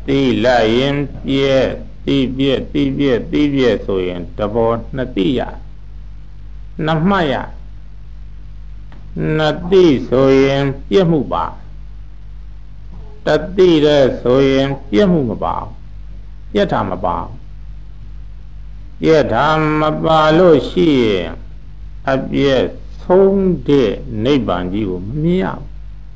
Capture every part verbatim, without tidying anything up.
တိလိုက်ရင်ပြည့်တိပြည့်တိပြည့်တိပြည့်ဆိုရင်တဘောနှစ်တိရနှစ်မှတ်ရနှစ်တိဆိုရင်ပြည့်မှုပါတတိတဲ့ဆိုရင်ပြည့်မှုမပါပြည့်တာမပါပြည့်တာမပါလို့ရှိရင်အပြည့်ဆုံးတဲ့နိဗ္ဗာန်ကြီးကိုမမြင်ရဘူး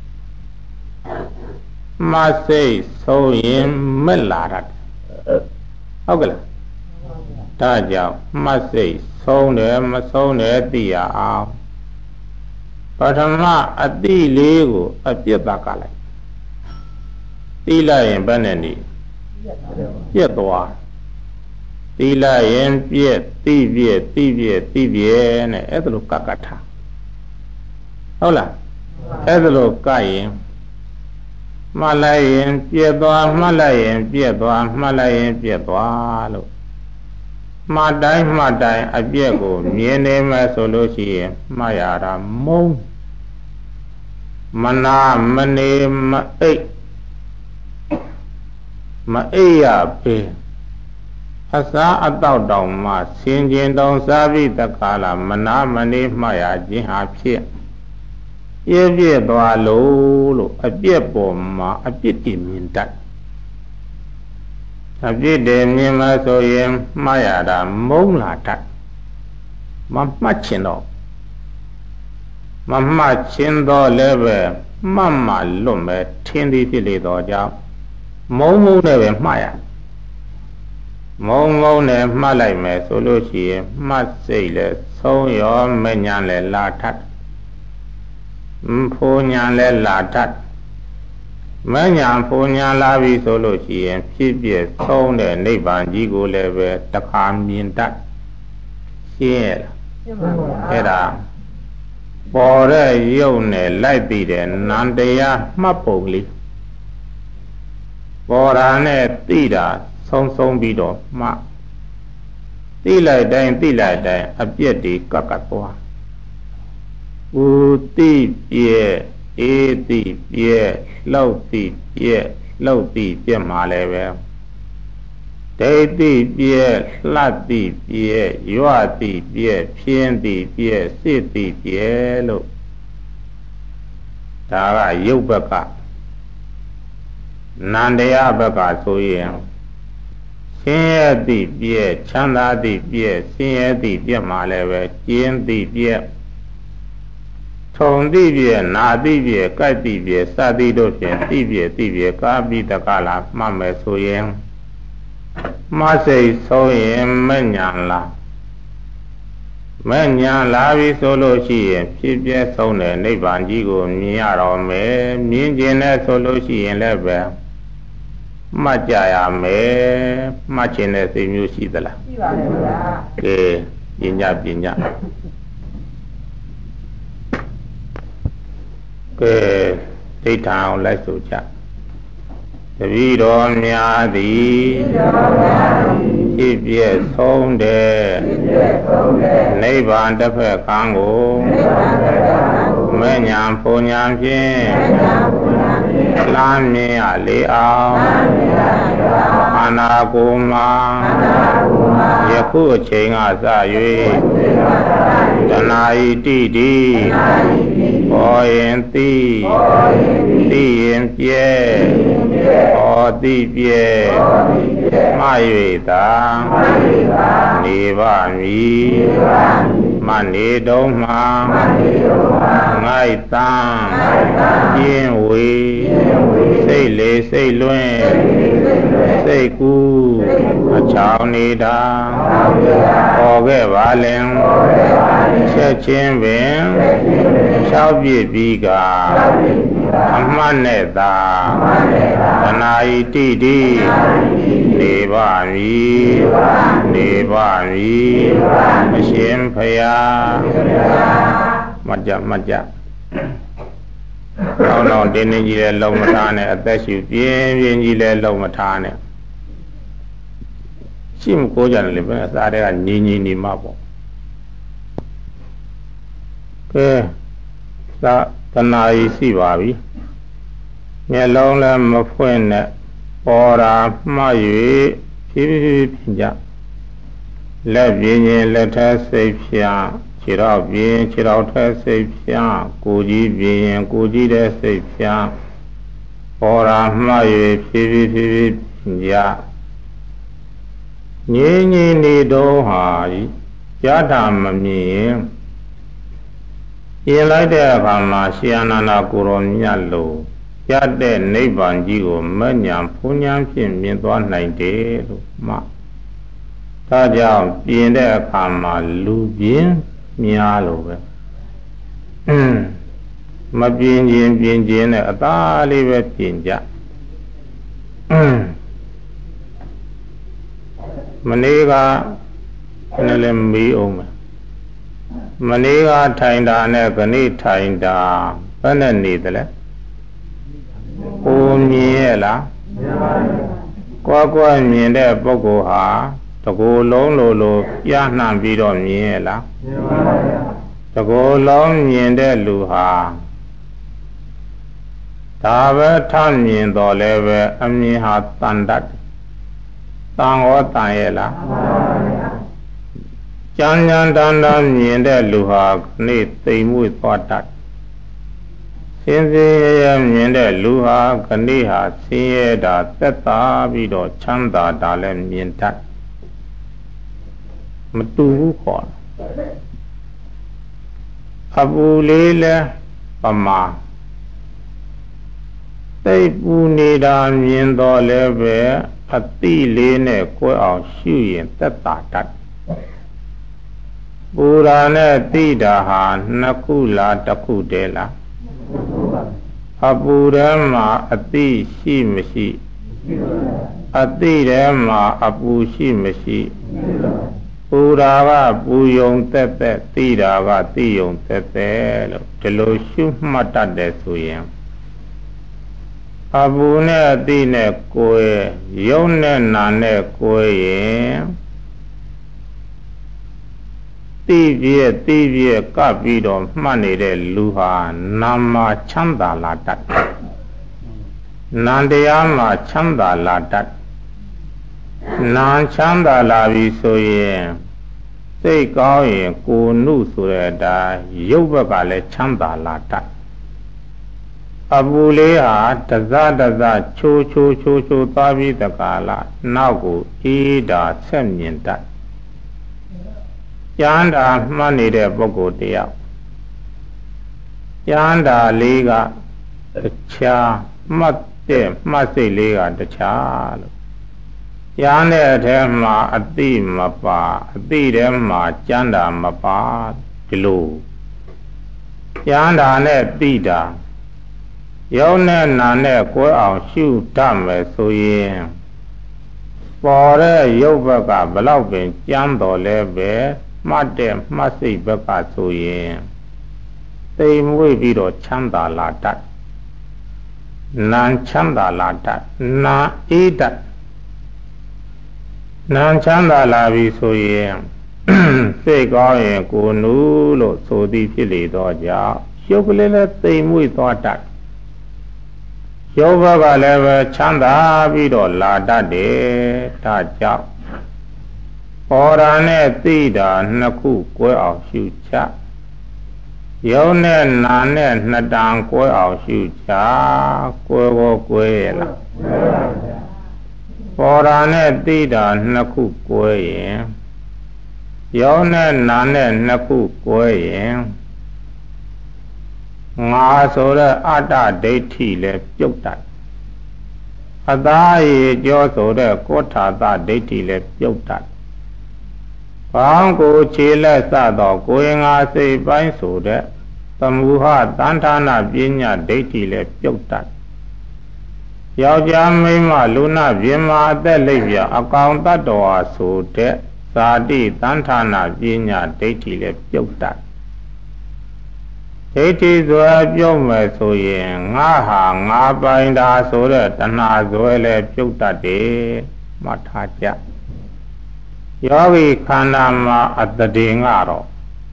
မစိတ်ဆုံးရင်မက်လာတတ်ဟုတ်ကလားဒါကြောင့်မစိတ်ဆုံးတယ်မဆုံးတယ်သိရအောင်ပထမအတိလေးကိုအပြစ်သာကလိုက်သိလိုက်ရင်ဘယ်နဲ့နေပြက်သွားသိလိုက်ရင်ပြက်သိပြက်သိပြက်သိပြက်နဲ့အဲ့ဒါလိုကကထားဟုတ်လားအဲ့ဒါလိုကရင်မှတ်လိုက်ရင်ပြက်သွားမှတ်လိုက်ရင်ပြက်သွားမှတ်လိုက်ရင်ပြက်သွားလို့မှတ်တိုင်းမှတ်တိုင်းအပြက်ကိုမြင်နေမှဆိုလို့ရှိရင်မှတ်ရတာမုန်းမနာမနေမအိတ်မအိပ်ရပေအစားအတောက်တောင်မှဆင်ကျင်တောင်စားပြီးတခါလာမနာမနေမှတ်ရခြင်းဟာဖြစ်ပြည့်ပြည့်သွားလို့လို့အပြစ်ပေါ်မှာအပြစ်တည်မြင်တတ်အပြစ်တည်မြင်မှဆိုရင်မှားရတာမုန်းလာတတ်မမှတ်ချင်တော့မမှတ်ချင်တော့လည်းပဲမှတ်မှလွတ်မဲ့ထင်းသည်ဖြစ်လေတော့ကြောင့်မုန်းမုန်းနဲ့ပဲမှားရမုန်းမုန်းနဲ့မှတ်လိုက်မယ်ဆိုလို့ရှိရင်မှတ်စိတ်လည်းဆုံးရောမညာလည်းလာထတ်ဖိုးညာလဲလာတတ်မညာဖိုးညာလာပြီဆိုလို့ရှိရင်ဖြစ်ပြဆုံးတဲ့နိဗ္ဗာန်ကြီးကိုလည်းပဲတခါမြင်တတ်ရှင်းရလားအဲ့ဒါပေါ်တဲ့ရုပ်နဲ့လိုက်ပြီးတဲ့နန္တရားမှတ်ပုံလေးပေါ်တာနဲ့သိတာဆုံးဆုံးပြီးတော့မှသိလိုက်တိုင်းသိလိုက်တိုင်းအပြည့်တွေကကတ်သွားဥတိပြည့်အေတိပြည့်လောက်တိပြည့်လောက်တိပြည့်မှာလည်းပဲဒိဋ္ဌိပြည့်လှတိပြည့်ရွတိပြည့်ဖြင်းတိပြည့်စိတ်တိပြည့်လို့ဒါကရုပ်ဘက်ကနန္တရားဘက်ကဆိုရင်ဆင်းရဲတိပြည့်ချမ်းသာတိပြည့်ဆင်းရဲတိပြည့်မှာလည်းပဲကျင်းတိပြည့်ထုံတိပြည့်နာတိပြည့်ကြိုက်တိပြည့်စသည်တို့ဖြင့်တိပြည့်တိပြည့်ကာပိတကလာမှတ်မယ်ဆိုရင်မစိတ်ဆုံးရင်မညာလာမညာလာပြီဆိုလို့ရှိရင်ဖြစ်ပြဆုံးတဲ့နိဗ္ဗာန်ကြီးကိုမြင်ရတော့မယ်မြင်ကျင်တဲ့ဆိုလို့ရှိရင်လည်းပဲမှတ်ကြရမယ်မှတ်ခြင်းတဲ့စိတ်မျိုးရှိသလားရှိပါဘူးဗျာကဲပညာပညာကဲဒိဋ္ဌာအောင်လိုက်ဆိုကြတပည့်တော်များသည်ဖြစ်ပြဆုံးတဲ့နိဗ္ဗာန်တစ်ဖက်ကံကိုမဉ္ဇဉ်ပုံညာဖြင့်လမ်းမြင်ရလေအောင်အနာကိုမှာယခုအချိန်ကစ၍တဏှာဤတိတိဘောရင်တိတိရင်ပြဲဟောတိပြဲမှ၍သာနေပါမည်မနေတော့မှငိုက်တန်းပြင်းဝေစိတ်လေစိတ်လွင်စိတ်ကူးအချောင်းနေတာဟောခဲ့ပါလင်ချက်ချင်းပင်၆ပြည့်ပြီးကအမှတ်နဲ့သာတဏှာဤတိတိနေပါမည်နေပါမည်အရှင်ဖယားမှတ်ကြမှတ်ကြကောင်းတော့တင်းတင်းကြီးလည်းလုံမထားနဲ့အသက်ရှူပြင်းပြင်းကြီးလည်းလုံမထားနဲ့ရှိမကိုးကြတယ်လေဘယ်အစားတွေကညီညီနေမှာပေါ့ကဲသာတဏှာကြီးရှိပါပြီမျက်လုံးလည်းမဖွင့်နဲ့ပေါ်ရာမှား၍ဖြည်းဖြည်းဖြည်းကြလက်ပြင်းရင်လက်ထက်စိတ်ဖြာခြေတော်ပြင်းခြေတော်ထက်စိတ်ဖြာကိုကြီးပြင်းရင်ကိုကြီးတဲ့စိတ်ဖြာပေါ်ရာမှား၍ဖြည်းဖြည်းဖြည်းဖြည်းကြငြိမ်းငြိမ်းနေတော့ဟာရတာမမြင်ရင်ပြင်လိုက်တဲ့အခါမှာရှင်အနန္ဒကိုရောမြတ်လို့ရတဲ့နိဗ္ဗာန်ကြီးကိုမဉ္ဇဉ်ဖူးဉဏ်ဖြင့်မြင်သွားနိုင်တယ်လို့မှဒါကြောင့်ပြင်တဲ့အခါမှာလူပြင်းများလို့ပဲအင်းမပြင်းခြင်းပြင်းခြင်းနဲ့အသာလေးပဲပြင်ကြအင်းမနေ့ကလည်းလည်းမေးအောင်မယ်မနေ့ကထိုင်တာနဲ့ခဏထိုင်တာဘယ်နဲ့နေသလဲကိုမြင်ရဲ့လားကွာကွာမြင်တဲ့ပုဂ္ဂိုလ်ဟာတကူလုံးလိုလိုပြနှံ့ပြီးတော့မြင်ရဲ့လားတကူလုံးမြင်တဲ့လူဟာဒါပဲထမြင်တော်လဲပဲအမြင်ဟာတန်တတ်တန်ဟောတန်ရဲ့လားကြမ်းကြမ်းတမ်းတမ်းမြင်တဲ့လူဟာနေ့သိမ်မွေ့သွားတတ်စင်စင်ရရမြင်တဲ့လူဟာခဏဟာဆင်းရဲတာသက်သာပြီးတော့ချမ်းသာတာလည်းမြင်တတ်မတူဘူးခေါ်အပူလေးလဲပမာသိပ်ပူနေတာမြင်တော့လဲပဲအတိလေးနဲ့ကိုယ်အောင်ရှုရင်သက်သာတတ်ပူရာနဲ့တိတာဟာနှစ်ခုလားတစ်ခုတည်းလားအပူထဲမှာအတိရှိမရှိအတိထဲမှာအပူရှိမရှိပူရာကပူယုံသက်သက်တိတာကတိယုံသက်သက်လို့ဒီလိုရှုမှတ်တတ်တယ်ဆိုရင်အပူနဲ့အတိနဲ့ကိုယ်ယုံနဲ့နာနဲ့ကိုယ်ရင်တိပြည့်တိပြည့်ကပ်ပြီးတော့မှတ်နေတဲ့လူဟာနာမှာချမ်းသာလာတတ်နန္တရားမှာချမ်းသာလာတတ်နာချမ်းသာလာပြီဆိုရင်စိတ်ကောင်းရင်ကိုယ်နုဆိုတဲ့အတိုင်းရုပ်ဘက်ကလည်းချမ်းသာလာတတ်အပူလေးဟာတစတစချိုးချိုးချိုးချိုးသွားပြီးတကားလားနောက်ကိုအေးတာဆက်မြင်တတ်ကျမ်းတာမှတ်နေတဲ့ပုဂ္ဂိုလ်တယောက်ကျမ်းတာလေးကတခြားမှတ်တဲ့မှတ်စိတ်လေးကတခြားလို့ကျမ်းတဲ့အထဲမှာအတိမပါအတိထဲမှာကျမ်းတာမပါဒီလိုကျမ်းတာနဲ့တိတာယုံနဲ့နာနဲ့ကိုယ်အောင်ရှုတတ်မယ်ဆိုရင်ပေါ်တဲ့ရုပ်ဘက်ကဘလောက်ပင်ကျမ်းတော်လဲပဲမှတ်တဲ့မှတ်စိတ်ဘက်ကဆိုရင်သိမ်မွေ့ပြီးတော့ချမ်းသာလာတတ်နာချမ်းသာလာတတ်နာအေးတတ်နာချမ်းသာလာပြီဆိုရင်စိတ်ကောင်းရင်ကိုယ်နူးလို့ဆိုသည်ဖြစ်လေတော့ကြောင့်ရုပ်ကလေးလည်းသိမ်မွေ့သွားတတ်ရုပ်ဘက်ကလည်းပဲချမ်းသာပြီးတော့လာတတ်တယ်ဒါကြောင့်ပေါ်ရာနဲ့သိတာနှစ်ခုကွဲအောင်ရှုချယုံနဲ့နာနဲ့နှစ်တန်ကွဲအောင်ရှုချကွဲကိုကွဲရလားပေါ်ရာနဲ့သိတာနှစ်ခုကွဲရင်ယုံနဲ့နာနဲ့နှစ်ခုကွဲရင်ငါဆိုတဲ့အတ္တဒိဋ္ဌိလည်းပြုတ်တတ်အသားရည်ကြောဆိုတဲ့ကောဋ္ဌာသဒိဋ္ဌိလည်းပြုတ်တတ်ဘောင်းကိုခြေလက်စသောကိုယ်ငါစိတ်ပိုင်းဆိုတဲ့သမုဟတန်ဌာနာပညာဒိဋ္ဌိလည်းပြုတ်တတ်ယောက်ျားမိန်းမလူနာပြင်းမာအသက်လိပ်ပြအကောင်တတ္တဝါဆိုတဲ့ဇာတိတန်ဌာနာပညာဒိဋ္ဌိလည်းပြုတ်တတ်ဒိဋ္ဌိဇွဲပြုတ်မယ်ဆိုရင်ငါဟာငါပိုင်တာဆိုတဲ့တဏှာဇွဲလည်းပြုတ်တတ်တယ်မှတ်ထားကြယောဂီခန္ဓာမှာအတ္တင်ကတော့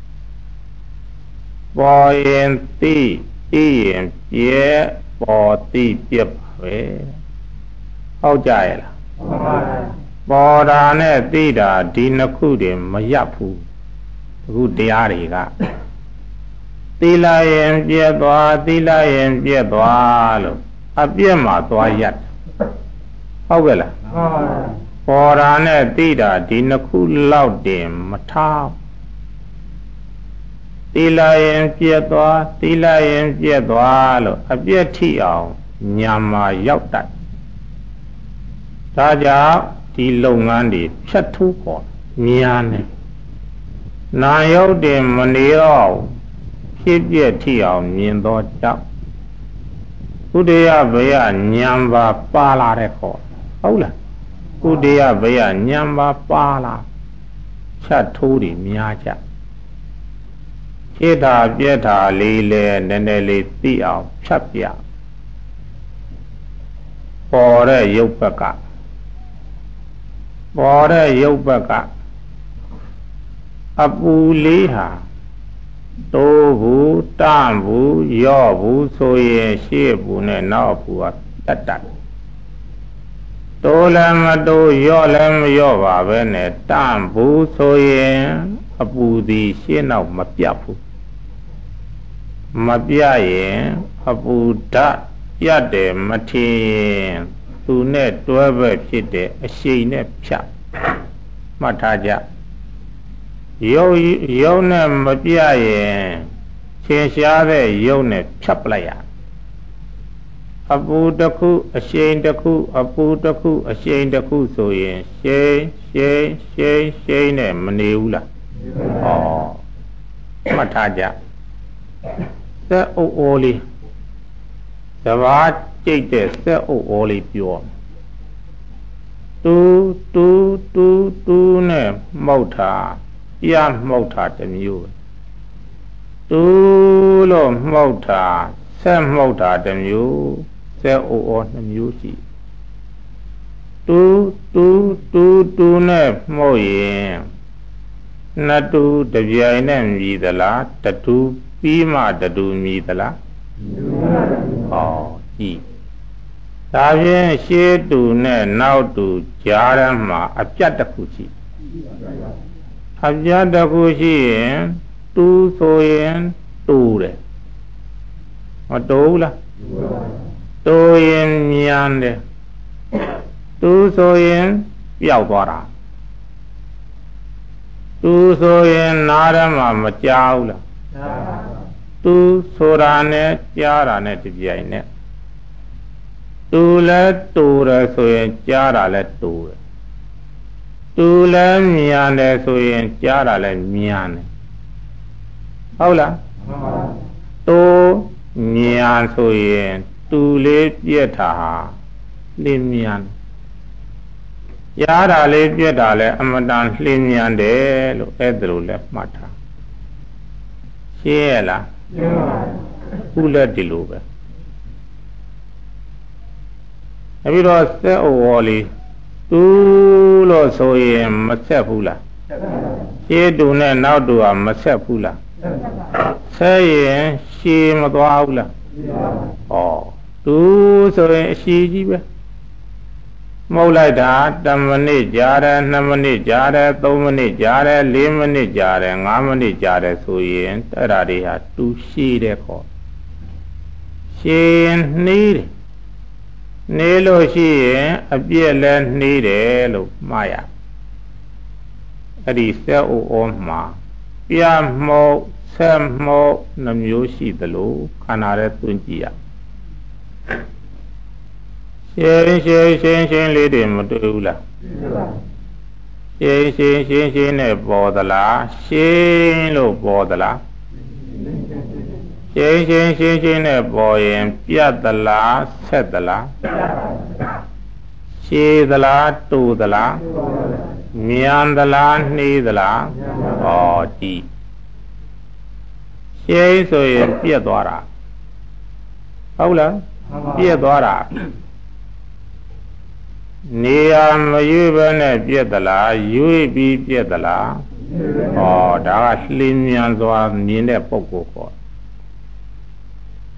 ပေါ်ရင်သိသိရင်ပြဲပေါ်သိပြပါပဲဟုတ်ကြရဲ့လားပေါ်တာနဲ့သိတာဒီနှစ်ခုတည်းမရပ်ဘူးအခုတရားတွေကသီလရင်ပြည့်သွားသီလရင်ပြည့်သွားလို့အပြည့်မှာသွားရပ်ဟုတ်ကဲ့လားပေါ်တာနဲ့သိတာဒီနှစ်ခုလောက်တည်းမထားသီလရင်ပြည့်သွားသီလရင်ပြည့်သွားလို့အပြည့်ထိအောင်ညာမှာရောက်တတ်ဒါကြောင့်ဒီလုပ်ငန်းတွေဖြတ်ထိုးပေါ်မြန်နေနာယုတ်တင်မနေတော့ဖြစ်ပြည့်ထိအောင်မြင်တော့ကြောက်ဥဒယဘယညံပါပါလာတဲ့ခေါ်ဟုတ်လားဥဒယဘယညံပါပါလာဖြတ်ထိုးတွေများကြဖြစ်တာပြည့်တာလေးလဲနည်းနည်းလေးသိအောင်ဖြတ်ပြပေါ်တဲ့ရုပ်ဘက်ကပေါ်တဲ့ရုပ်ဘက်ကအပူလေးဟာတိုးဘူးတန့်ဘူးရော့ဘူးဆိုရင်ရှေ့ဘူးနဲ့နောက်ဘူးကတတ်တတ်တိုးလည်းမတိုးရော့လည်းမရော့ပါပဲနဲ့တန့်ဘူးဆိုရင်အပူသည်ရှေ့နောက်မပြတ်ဘူးမပြတ်ရင်အပူဓာတ်ပြတ်တယ်မထင်ရင်သူနဲ့တွဲပဲဖြစ်တဲ့အရှိန်နဲ့ဖြတ်မှတ်ထားကြရုပ်ရုပ်နဲ့မပြရင်သင်ရှားတဲ့ရုပ်နဲ့ဖြတ်ပလိုက်ရအပူတစ်ခုအရှိန်တစ်ခုအပူတစ်ခုအရှိန်တစ်ခုဆိုရင်ရှိန်ရှိန်ရှိန်ရှိန်နဲ့မနေဘူးလားဟောမှတ်ထားကြစက်အုပ်အိုးလေးတဘာကြိတ်တဲ့စက်အုပ်အိုးလေးပြောတူတူတူတူနဲ့မှုတ်တာပြမှုတ်တာတစ်မျိုးတူလို့မှုတ်တာဆက်မှုတ်တာတစ်မျိုးစက်အိုအိုနှမျိုးရှိတူတူတူတူနဲ့မှုတ်ရင်နှစ်တူတပြိုင်နဲ့မြည်သလားတတူပြီးမှတတူမြည်သလားဟောကြည့်ဒါဖြင့်ရှေးတူနဲ့နောက်တူကြားထဲမှာအပြတ်တစ်ခုရှိအပြတ်တစ်ခုရှိရင်တူဆိုရင်တူတယ်မတူဘူးလားတူရင်မြန်တယ်တူဆိုရင်ပျောက်သွားတာတူဆိုရင်နားထဲမှာမကြားဘူးလားတူဆိုတာနဲ့ကြားတာနဲ့ဒီပြိုင်နဲ့တူလဲတူတယ်ဆိုရင်ကြားတာလဲတူတယ်တူလဲမြန်တယ်ဆိုရင်ကြားတာလဲမြန်တယ်ဟုတ်လားတူမြန်ဆိုရင်တူလေးပြက်တာဟာလင်းမြန်ကြားတာလေးပြက်တာလဲအမတန်လင်းမြန်တယ်လို့အဲ့ဒါလိုလဲမှတ်ထားရှင်းရလားရှင်းပါဘူးခုလည်းဒီလိုပဲအပြီးတော့စက်အိုဝေါ်လေးတူလို့ဆိုရင်မဆက်ဘူးလားရှင်းတူနဲ့နောက်တူကမဆက်ဘူးလားဆက်ရင်ရှည်မသွားဘူးလားဟောတူဆိုရင်အရှည်ကြီးပဲမှုတ်လိုက်တာတမိနစ်ကြာတယ်နှစ်မိနစ်ကြာတယ်သုံးမိနစ်ကြာတယ်လေးမိနစ်ကြာတယ်ငါးမိနစ်ကြာတယ်ဆိုရင်အဲ့ဒါတွေဟာတူရှည်တယ်ခေါ်ရှည်ရင်နှီးတယ်နှီးလို့ရှိရင်အပြည့်လဲနှီးတယ်လို့မှားရအဲ့ဒီစက်အိုအိုမှာပြမှုတ်ဆက်မှုတ်နှမျိုးရှိသလိုခန္ဓာရဲ့သွင်းကြည့်ရရှင်းရှင်းရှင်းရှင်းလေးတွေမတွေ့ဘူးလားရှင်းရှင်းရှင်းရှင်းနဲ့ပေါ်သလားရှင်းလို့ပေါ်သလားရှင်းရှင်းရှင်းရှင်းနဲ့ပေါ်ရင်ပြတ်သလားဆက်သလားရှည်သလားတူသလားမြန်သလားနှီးသလားဟောကြည့်ရှင်းဆိုရင်ပြတ်သွားတာဟုတ်လားပြတ်သွားတာနေရာမရွေးဘဲနဲ့ပြက်သလားရွေးပြီးပြက်သလားဟောဒါကလှင်းမြန်စွာမြင်တဲ့ပုဂ္ဂိုလ်ခေါ်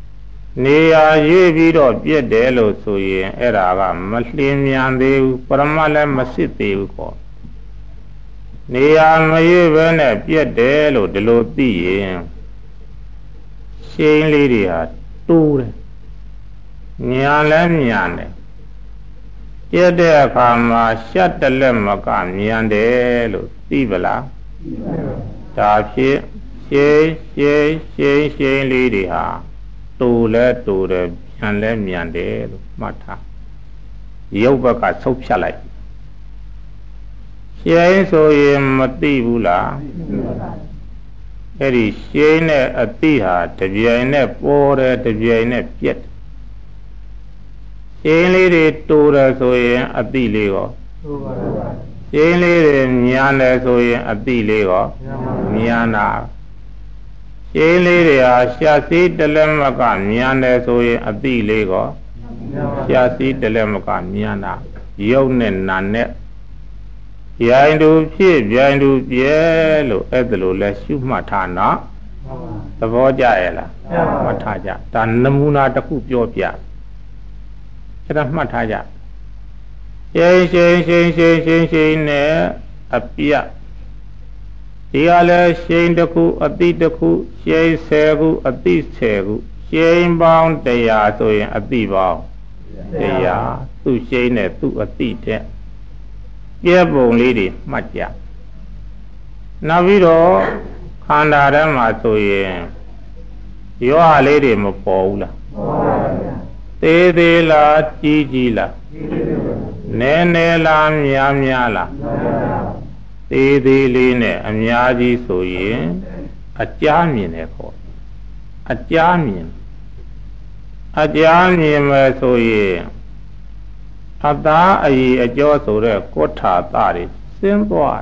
နေရာရွေးပြီးတော့ပြည့်တယ်လို့ဆိုရင်အဲ့ဒါကမလျင်မြန်သေးဘူးပရမတ်လည်းမစစ်သေးဘူးကောနေရာမရွေးပဲနဲ့ပြည့်တယ်လို့ဒီလိုသိရင်ရှင်းလေးတွေဟာတိုးတယ်ညာလည်းမြန်တယ်ပြည့်တဲ့အခါမှာရှက်တလက်မကမြန်တယ်လို့သိပလားဒါဖြစ်ရှင်းရှင်းရှင်းရှင်းလေးတွေဟာတူလဲတူတယ်မြန်လဲမြန်တယ်လို့မှတ်ထားရုပ်ဘက်ကဆုတ်ဖြတ်လိုက်ရှင်းဆိုရင်မသိဘူးလားအဲ့ဒီရှင်းတဲ့အသိဟာတပြိုင်နဲ့ပေါ်တယ်တပြိုင်နဲ့ပြက်ရှင်းလေးတွေတူတယ်ဆိုရင်အသိလေးရောရှင်းလေးတွေမြန်တယ်ဆိုရင်အသိလေးရောမြန်တာရှင်းလေးတွေဟာရှားစည်းတလက်မကမြန်တယ်ဆိုရင်အသိလေးကောရှားစည်းတလက်မကမြန်တာရုပ်နဲ့နာနဲ့ပြိုင်တူဖြစ်ပြိုင်တူပြဲလို့အဲ့ဒါလိုလဲရှုမှတ်ထားနော်သဘောကျရဲ့လားမှတ်ထားကြဒါနမူနာတစ်ခုပြောပြအဲ့ဒါမှတ်ထားကြရှင်းရှင်းရှင်းရှင်းရှင်းရှင်းနဲ့အပြတ်ဒီကလည်းရှိန်တစ်ခုအတိတစ်ခုရှိန်ဆယ်ခုအတိဆယ်ခုရှိန်ပေါင်းတရားဆိုရင်အတိပေါင်းတရားသူ့ရှိန်နဲ့သူ့အတိတဲ့ပြဲပုံလေးတွေမှတ်ကြနောက်ပြီးတော့ခန္ဓာထဲမှာဆိုရင်ရောဟာလေးတွေမပေါ်ဘူးလားပေါ်ပါဗျာသေးသေးလားကြီးကြီးလားနည်းနည်းလားများများလားသေးသေးလေးနဲ့အများကြီးဆိုရင်အကြားမြင်တယ်ခေါ်အကြားမြင်အကြားမြင်မယ်ဆိုရင်အသားအည်အကျော်ဆိုတဲ့ကုဋ္ဌာသတွေစင်းသွား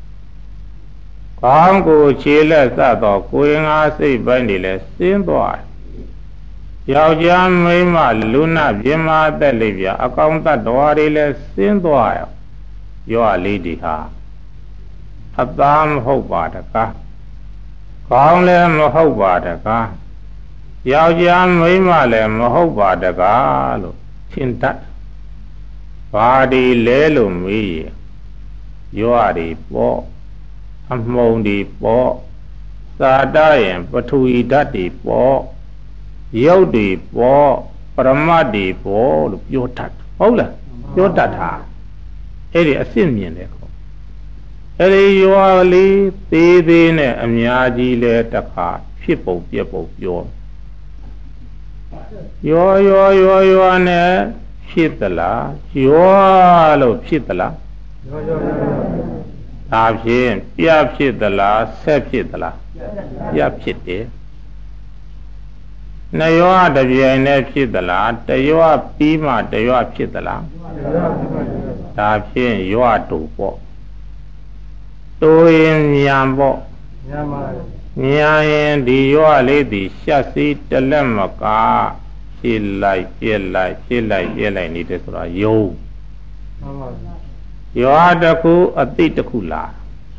ကောင်းကိုခြေလက်စတော့ကိုယ်ငါစိတ်ပိုင်းတွေလည်းစင်းသွားယောက်ျားမိန်းမလူနာပြင်းမာသက်လေးပြအကောင်တတ်တော်တွေလည်းစင်းသွားရောရောလေးတွေဟာအသားမဟုတ်ပါတကားကောင်းလည်းမဟုတ်ပါတကားယောက်ျားမိန်းမလည်းမဟုတ်ပါတကားလို့ထင်တတ်ဘာဒီလဲလို့မေးရင်ရောရတွေပေါ့အမှုံတွေပေါ့သာတရင်ပထဝီဓာတ်တွေပေါ့ရုပ်တွေပေါ့ပရမတ်တွေပေါ့လို့ပြောတတ်ဟုတ်လားပြောတတ်တာအဲ့ဒီအစစ်မြင်တယ်အဲ့ဒီရောလေးသေးသေးနဲ့အများကြီးလဲတခါဖြစ်ပုံပြက်ပုံပြောရောရောရောရောနဲ့ဖြစ်သလားရောလို့ဖြစ်သလားရောရောရောဒါဖြင့်ပြဖြစ်သလားဆက်ဖြစ်သလားပြဖြစ်တယ်နှစ်ရောတပြိုင်နဲ့ဖြစ်သလားတရောပြီးမှတရောဖြစ်သလားဒါဖြင့်ရောတူပေါ့တိုးရင်မြန်ပေါ့မြန်ပါမြန်ရင်ဒီရောလေးသည်ရှက်စီးတလက်မကဖြစ်လိုက်ပြက်လိုက်ဖြစ်လိုက်ပြက်လိုက်နေတယ်ဆိုတာယုံမှန်ပါရောတစ်ခုအတိတစ်ခုလား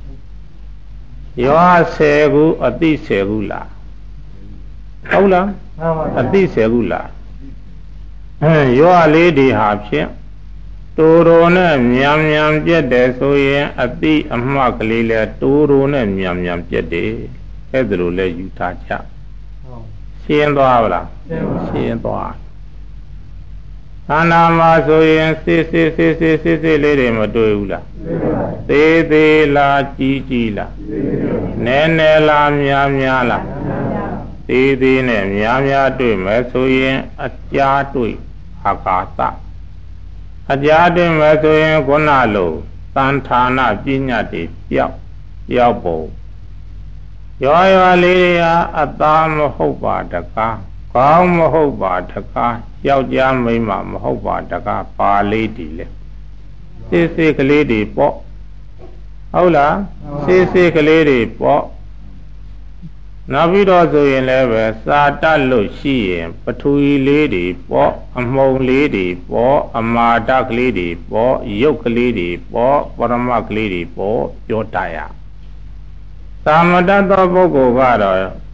ရောဆယ်ခုအတိဆယ်ခုလားဟုတ်လားမှန်ပါအတိဆယ်ခုလားအဲရောလေးဒီဟာဖြင့်တိုးတိုးနဲ့မြန်မြန်ပြက်တယ်ဆိုရင်အတိအမှတ်ကလေးလဲတိုးတိုးနဲ့မြန်မြန်ပြက်တယ်အဲ့ဒါလိုလဲယူထားချရှင်းသွားပါလားရှင်းသွားခန္ဓာမှာဆိုရင်စစ်စစ်စစ်စစ်စစ်စစ်လေးတွေမတွေ့ဘူးလားသေးသေးလားကြီးကြီးလားနည်းနည်းလားများများလားသေးသေးနဲ့များများတွေ့မယ်ဆိုရင်အကြားတွေ့အာကာသအကြားတွေ့မယ်ဆိုရင်ခုနလိုသံဌာနပညာတွေပြောက်ပြောက်ပုံရောရောလေးတွေဟာအသားမဟုတ်ပါတကားကောင်းမဟုတ်ပါတကားယောက်ျားမိန်းမမဟုတ်ပါတကားပါလေးတည်လေစစ်စစ်ကလေးတွေပေါ့ဟုတ်လားစစ်စစ်ကလေးတွေပေါ့နောက်ပြီးတော့ဆိုရင်လည်းပဲစာတတ်လို့ရှိရင်ပထဝီလေးတွေပေါ့အမှုံလေးတွေပေါ့အမာတကလေးတွေပေါ့ရုပ်ကလေးတွေပေါ့ပရမတ်ကလေးတွေပေါ့ပြောတတ်ရသာမတတ်သောပုဂ္ဂိုလ်ကတော့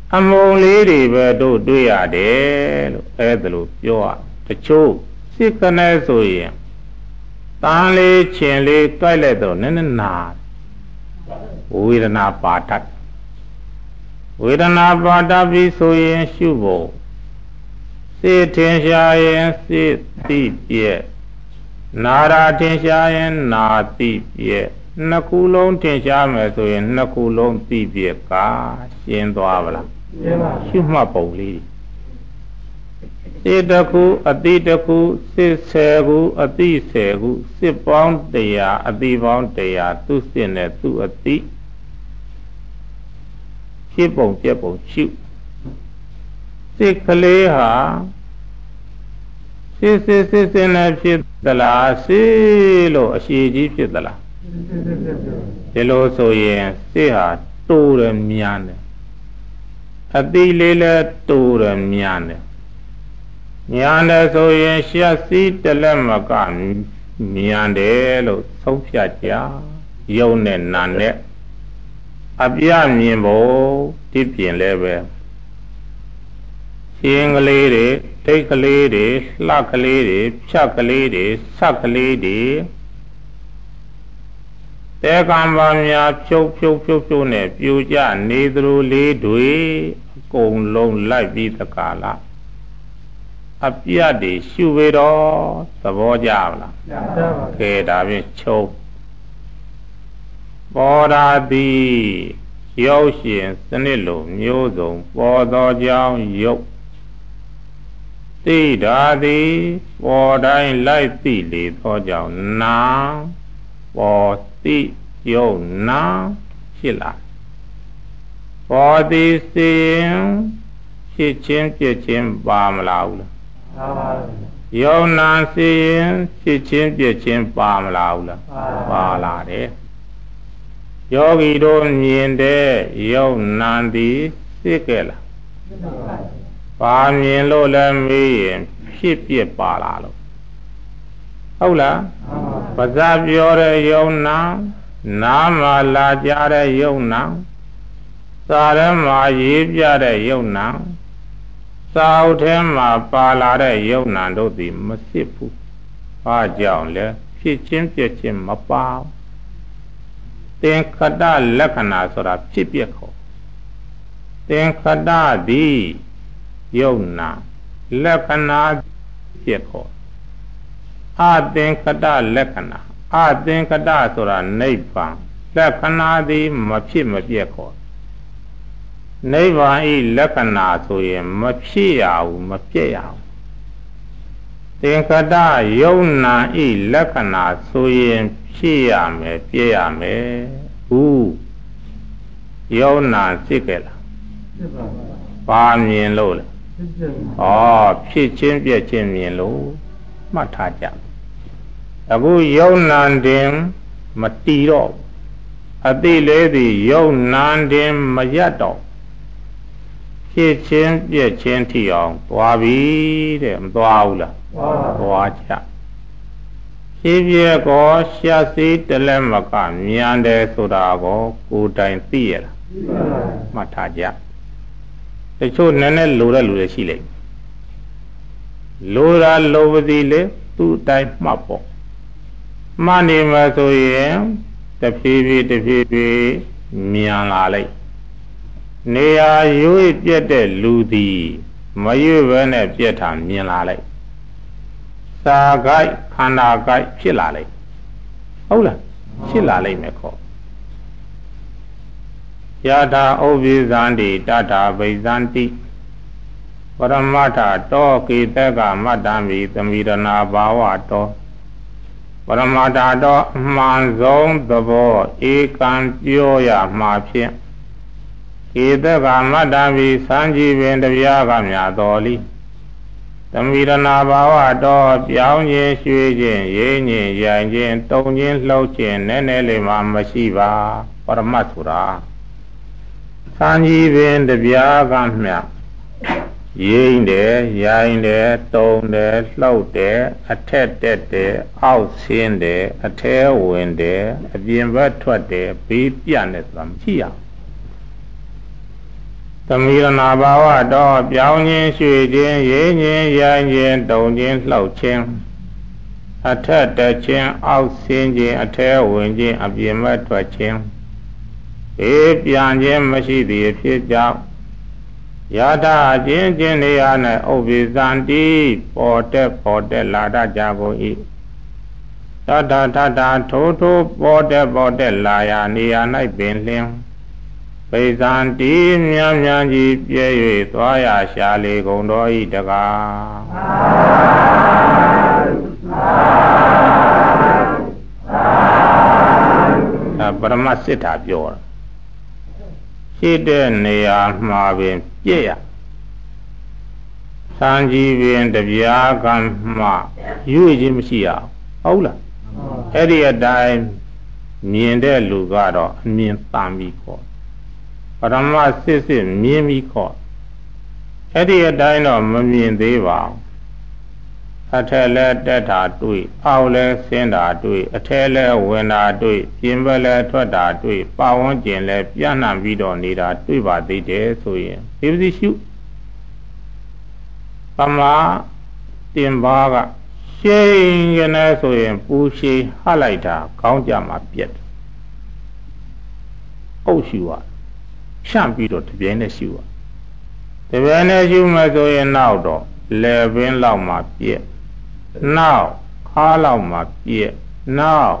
အမုံလေးတွေပဲတို့တွေ့ရတယ်လို့အဲ့ဒါလို့ပြောရတချို့စိတ်ကနေဆိုရင်တန်လေးချင်လေးကြိုက်လိုက်တော့နည်းနည်းနာဝေဒနာပါတတ်ဝေဒနာပါတတ်ပြီးဆိုရင်ရှုဖို့စိတ်ထင်ရှားရင်စိတ်သိပြည့်နာရာထင်ရှားရင်နာသိပြည့်နှစ်ခုလုံးထင်ရှားမယ်ဆိုရင်နှစ်ခုလုံးသိပြည့်ကရှင်းသွားပါလားရှုမှတ်ပုံလေးစိတ်တစ်ခုအတိတစ်ခုစိတ်ဆယ်ခုအတိဆယ်ခုစိတ်ပေါင်းတရားအတိပေါင်းတရားသူ့စိတ်နဲ့သူ့အတိဖြစ်ပုံပြက်ပုံရှုစိတ်ကလေးဟာစိတ်စိတ်စိတ်စိတ်နဲ့ဖြစ်သလားစိလို့အရှိကြီးဖြစ်သလားဒီလိုဆိုရင်စိတ်ဟာတိုးတယ်မြန်တယ်အတိလေးလည်းတိုးတယ်မြန်တယ်ညာတယ်ဆိုရင်ရှက်စည်းတလက်မကမြန်တယ်လို့သုံးဖြတ်ကြယုံနဲ့နာနဲ့အပြမြင်ဖို့ဒီပြင်လည်းပဲရှင်းကလေးတွေထိတ်ကလေးတွေလှကလေးတွေဖြတ်ကလေးတွေဆက်ကလေးတွေတဲကံပါများဖြုတ်ဖြုတ်ဖြုတ်ဖြုတ်နဲ့ပြူကြနေသလိုလေးတွေအကုန်လုံးလိုက်ပြီးတကားလားအပြတ်တွေရှုပေတော့သဘောကျပါလားကဲဒါဖြင့်ချုပ်ပေါ်ရာသည်ရုပ်ရှင်စနစ်လိုမျိုးစုံပေါ်သောကြောင့်ရုပ်သိတာသည်ပေါ်တိုင်းလိုက်သိလေသောကြောင့်နာပေါ်သိရုပ်နာဖြစ်လာပေါ်သည်စေရင်ဖြစ်ချင်းပြည့်ချင်းပါမလားဘူးလားယုံနာစေရင်ဖြစ်ချင်းပြည့်ချင်းပါမလားဘူးလားပါလာတယ်ယောဂီတို့မြင်တဲ့ယုံနာသည်သိခဲ့လားပါမြင်လို့လည်းမေးရင်ဖြစ်ပြပါလာလို့ဟုတ်လားပါဇာပြောတဲ့ယုံနာနားမှာလာကြတဲ့ယုံနာစာထဲမှာရေးပြတဲ့ယုံနာစာအုပ်ထဲမှာပါလာတဲ့ယုံနာတို့သည်မစစ်ဘူး။ဘာကြောင့်လဲဖြစ်ချင်းပြည့်ချင်းမပါဘူး။သင်္ခတလက္ခဏာဆိုတာဖြစ်ပြခေါ်။သင်္ခတသည်ယုံနာလက္ခဏာပြခေါ်။အသင်္ခတလက္ခဏာအသင်္ခတဆိုတာနိဗ္ဗာန်လက္ခဏာသည်မဖြစ်မပြခေါ်နိဗ္ဗာန်ဤလက္ခဏာဆိုရင်မဖြစ်ရဘူးမပြည့်ရဘူးသင်္ခတယုံနာဤလက္ခဏာဆိုရင်ဖြစ်ရမယ်ပြည့်ရမယ်ဘူးယုံနာဖြစ်ကြလားပါမြင်လို့လေဩဖြစ်ချင်းပြည့်ချင်းမြင်လို့မှတ်ထားကြအခုယုံနာတင်မတီတော့အတိလေးသည်ယုံနာတင်မရတော့ဖြစ်ချင်းပြည့်ချင်းထီအောင်သွားပြီတဲ့မသွားဘူးလားသွားချဖြစ်ပြကောရှာစီတလက်မကမြန်တယ်ဆိုတာကိုကိုယ်တိုင်သိရလားမှတ်ထားကြတချို့နည်းနည်းလိုတဲ့လူတွေရှိလိမ့်လိုတာလိုပါသည်လေသူ့တိုင်းမှတ်ပေါ့မှတ်နေမှာဆိုရင်တဖြည်းဖြည်းတဖြည်းဖြည်းမြန်လာလိုက်နေရာရွေ့ပြက်တဲ့လူသည်မရွေ့ဘဲနဲ့ပြက်တာမြင်လာလိုက်စာကိုက်ခန္ဓာကိုက်ဖြစ်လာလိုက်ဟုတ်လားဖြစ်လာလိုက်မယ်ခေါ်ယထာဥပ္ပိသန္တိတထာဗိဇန္တိပရမတ္ထတောကိတကမတ္တမိသမိရဏဘာဝတောပရမတ္ထတောအမှန်ဆုံးသဘောဧကံပြောရမှာဖြင့်ဧတကမတ္တမိစံကြည်ပင်တရားကမြတ်တော်လိသမီရဏဘာဝတော်ပြောင်းခြင်းရွှေ့ခြင်းရင်းခြင်းရိုင်ခြင်းတုံခြင်းလှုပ်ခြင်းနည်းနည်းလေးမှမရှိပါပရမတ်ဆိုတာစံကြည်ပင်တရားကမြတ်ရင်းတယ်ရိုင်တယ်တုံတယ်လှုပ်တယ်အထက်တက်တယ်အောက်ဆင်းတယ်အထဲဝင်တယ်အပြင်ဘက်ထွက်တယ်ဘေးပြန့်တယ်ဆိုတာမရှိရဘူးသမီးရဏဘာဝတော့ပြောင်းခြင်းရွှေခြင်းရေးခြင်းရိုင်းခြင်းတုံခြင်းလှုပ်ခြင်းအထက်တက်ခြင်းအောက်ဆင်းခြင်းအထဲဝင်ခြင်းအပြင်မဲ့ထွက်ခြင်းအေးပြန်ခြင်းမရှိသည်အဖြစ်ကြောင့်ယထာခြင်းခြင်းနေရာ၌ဥပ္ပိသန္တိပေါ်တက်ပေါ်တက်လာတတ်ကြကုန်၏တတထထထိုးထိုးပေါ်တက်ပေါ်တက်လာရာနေရာ၌ပင်လျှင်ပိသန္တိမြန်းမြန်းကြီးပြည့်၍သွားရရှာလေကုန်တော်၏တကားပရမစစ်တာပြောတာရှိတဲ့နေရာမှာပင်ပြည့်ရသံကြီးပင်တပြားကံမှရွေ့ခြင်းမရှိရဟုတ်လားအဲ့ဒီအတိုင်းမြင်တဲ့လူကတော့အမြင်တန်ပြီးခေါ်ပရမစစ်စစ်မြင်ပြီးခေါ်အဲ့ဒီအတိုင်းတော့မမြင်သေးပါဘူးအထက်လဲတက်တာတွေ့အောက်လဲဆင်းတာတွေ့အထက်လဲဝင်တာတွေ့ပြင်ပလဲထွက်တာတွေ့ပဝန်းကျင်လဲပြန့်နှံ့ပြီးတော့နေတာတွေ့ပါသေးတယ်ဆိုရင်ဒီပစီရှုပမာတင်ပါကရှိန်ရနေဆိုရင်ပူရှိဟလိုက်တာခေါင်းကြမှာပြက်အုပ်ရှူရဖြန့်ပြီးတော့တပြိုင်နဲ့ရှူရတပြိုင်နဲ့ရှူမယ်ဆိုရင်နောက်တော့လေပင်လောက်မှာပြက်နောက်ခါလောက်မှာပြက်နောက်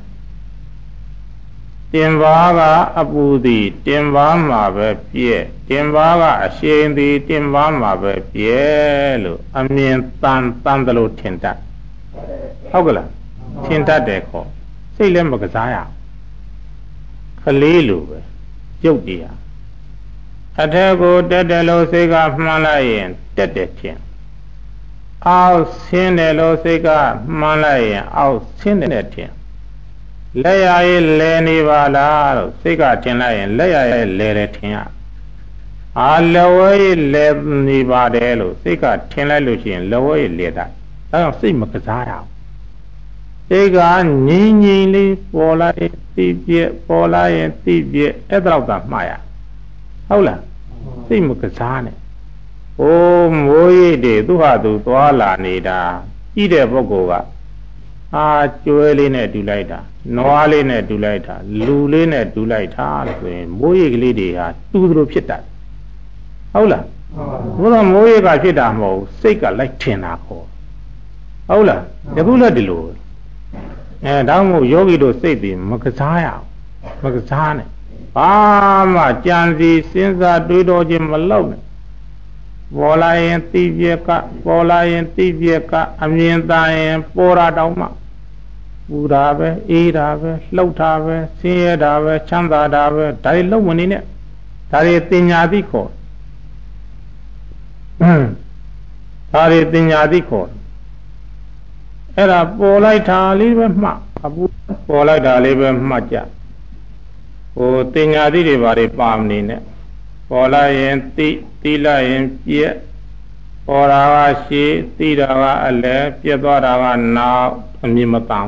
တင်ပါကအပူသည်တင်ပါမှာပဲပြက်တင်ပါကအရှိန်သည်တင်ပါမှာပဲပြက်လို့အမြင်တန်တန်သလိုထင်တတ်ဟုတ်ကလားထင်တတ်တယ်ခေါ်စိတ်လည်းမကစားရခလေးလိုပဲရုပ်တရားအထက်ကိုတက်တယ်လို့စိတ်ကမှန်းလိုက်ရင်တက်တယ်ထင်အောက်ဆင်းတယ်လို့စိတ်ကမှန်းလိုက်ရင်အောက်ဆင်းတယ်ထင်လက်ရရဲ့လဲနေပါလားလို့စိတ်ကထင်လိုက်ရင်လက်ရရဲ့လဲတယ်ထင်ရအာလက်ဝဲရဲ့လဲနေပါတယ်လို့စိတ်ကထင်လိုက်လို့ရှိရင်လက်ဝဲရဲ့လဲတာဒါကြောင့်စိတ်မကစားရဘူးစိတ်ကငြိမ်ငြိမ်လေးပေါ်လာရင်သိပြက်ပေါ်လာရင်သိပြက်အဲ့ဒါတော့မှတ်ရဟုတ်လားစိတ်မကစားနဲ့ဟိုးမိုးရိပ်တွေသူ့ဟာသူသွားလာနေတာကြည့်တဲ့ပုဂ္ဂိုလ်ကအာကျွဲလေးနဲ့တူလိုက်တာနွားလေးနဲ့တူလိုက်တာလူလေးနဲ့တူလိုက်တာလို့ဆိုရင်မိုးရိပ်ကလေးတွေဟာတူသလိုဖြစ်တတ်ဟုတ်လားဘုရားမိုးရိပ်ကဖြစ်တာမဟုတ်စိတ်ကလိုက်ထင်တာခေါ်ဟုတ်လားယခုလည်းဒီလိုအဲဒါမှမဟုတ်ယောဂီတို့စိတ်တွေမကစားရအောင်မကစားနဲ့ဘာမှကြံစီစဉ်းစားတွေးတောခြင်းမလုပ်နဲ့ပေါ်လာရင်သိပြက်ကပေါ်လာရင်သိပြက်ကအမြင်သာရင်ပေါ်တာတောင်မှပူတာပဲအေးတာပဲလှုပ်တာပဲဆင်းရဲတာပဲချမ်းသာတာပဲဒါတွေလုံးမနေနဲ့ဒါတွေတင်ညာသိခေါ်ဟမ်ဒါတွေတင်ညာသိခေါ်အဲ့ဒါပေါ်လိုက်တာလေးပဲမှအပူပေါ်လိုက်တာလေးပဲမှတ်ကြဟိုတင်ညာသိတွေဘာတွေပါမနေနဲ့ပေါ်လာရင်သိသိလိုက်ရင်ပြက်ပေါ်တာကရှိသိတာကအလဲပြက်သွားတာကနောက်အမြင်မတန်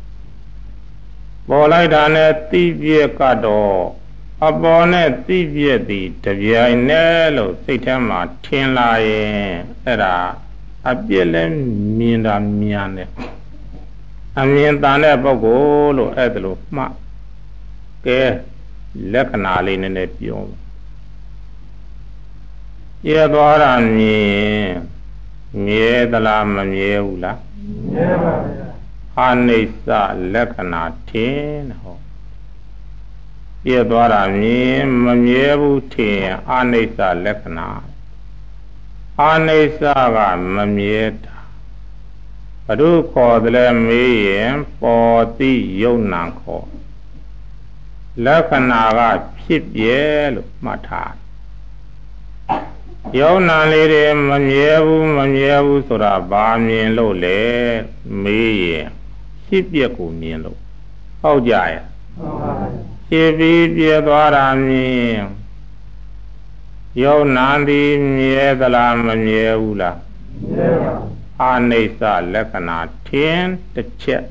ပေါ်လိုက်တာနဲ့သိပြက်ကတော့အပေါ်နဲ့သိပြက်သည်တပြိုင်နဲ့လို့စိတ်ထဲမှာထင်လာရင်အဲ့ဒါအပြက်လည်းမြင်တာမြန်တယ်အမြင်တန်တဲ့ပုဂ္ဂိုလ်လို့အဲ့ဒါလို့မှတ်ကဲလက္ခဏာလေးနည်းနည်းပြောပြဲသွားတာမြင်မြဲသလားမမြဲဘူးလားမြဲပါဗျာအနိစ္စလက္ခဏာထင်ဟောပြဲသွားတာမြင်မမြဲဘူးထင်အနိစ္စလက္ခဏာအနိစ္စကမမြဲတာဘုရုခေါ်တယ်လဲမေးရင်ပေါ်တိယုံနာခေါ်လက္ခဏာကဖြစ်ပြဲလို့မှတ်ထားယုံနာလေးတွေမမြဲဘူးမမြဲဘူးဆိုတာဘာမြင်လို့လဲမေးရင်ဖြစ်ပြက်ကိုမြင်လို့ဟုတ်ကြရဲ့ဖြစ်ပြီးပြဲသွားတာမြင်ယုံနာသည်မြဲသလားမမြဲဘူးလားမြဲပါအနိစ္စလက္ခဏာထင်တစ်ချက်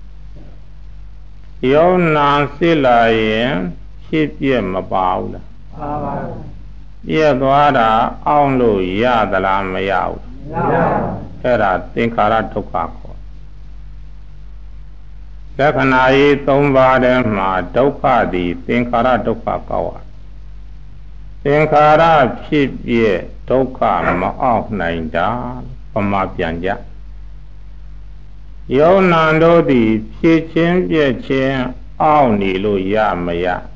ယုံနာစစ်လာရင်ဖြစ်ပြက်မပါဘူးလားပြည့်သွားတာအောင်းလို့ရသလားမရဘူးအဲ့ဒါသင်္ခါရဒုက္ခခေါ်လက္ခဏာရေးသုံးပါးထဲမှာဒုက္ခသည်သင်္ခါရဒုက္ခကောက်သင်္ခါရဖြစ်ပြဒုက္ခမအောက်နိုင်တာပမာပြန်ကြယောနံတို့သည်ဖြစ်ချင်းပြည့်ချင်းအောက်နေလို့ရမရ